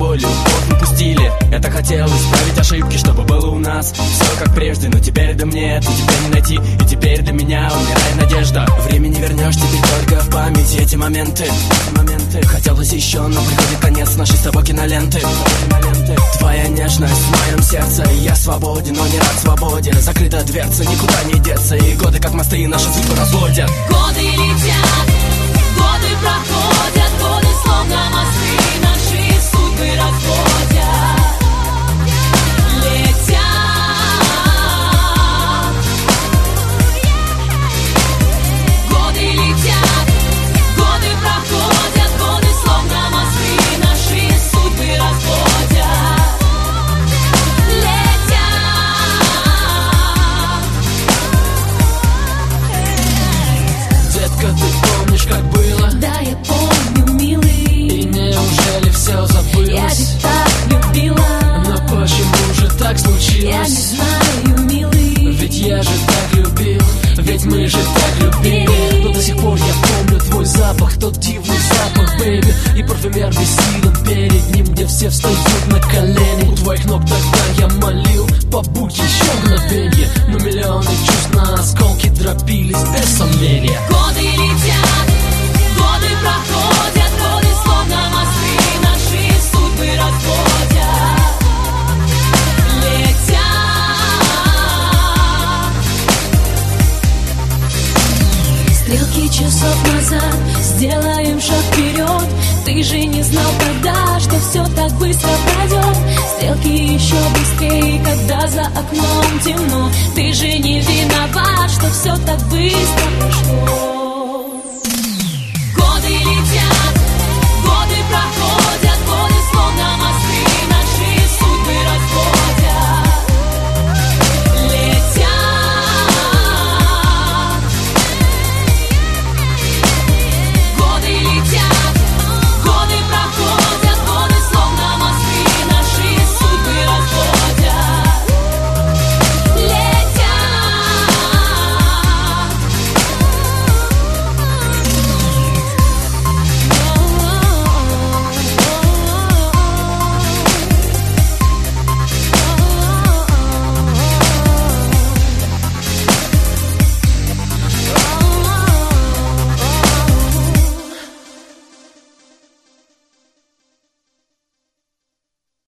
свою любовь упустили. Это хотел исправить ошибки, чтобы было у нас все как прежде. Но теперь до мне, ты тебя не найти. И теперь до меня умирает надежда. Время не вернешь, теперь только в памяти эти моменты. Хотелось еще, но приходит конец нашей с тобой киноленты. Твоя нежность в моем сердце, и я свободен, но не рад свободе. Закрыта дверца, никуда не деться, и годы как мосты наши судьбы разводят. Годы летят, годы проходят, годы словно мосты наши судьбы разводят. Летят. Годы летят, годы проходят, годы словно мосты наши судьбы разводят. Детка, ты помнишь, как было? Да, я помню, милый. И неужели все забылось? Я ведь так любила. Но почему же так случилось? Я не знаю, милый. Ведь я же так любил, ведь мы же так любили. Но до сих пор я помню твой запах, тот дивный запах, бэйби. И парфюмер бессилен перед ним, где все встают на колени. У твоих ног тогда я молил, побудь еще мгновенье. Но миллионы чувств на осколки дробились без сомнения. Годы летят, годы проходят, годы словно мосты наши судьбы разводят. Летят. Стрелки часов назад, сделаем шаг вперед. Ты же не знал тогда, что все так быстро пройдет. Стрелки еще быстрее, когда за окном темно. Ты же не виноват, что все так быстро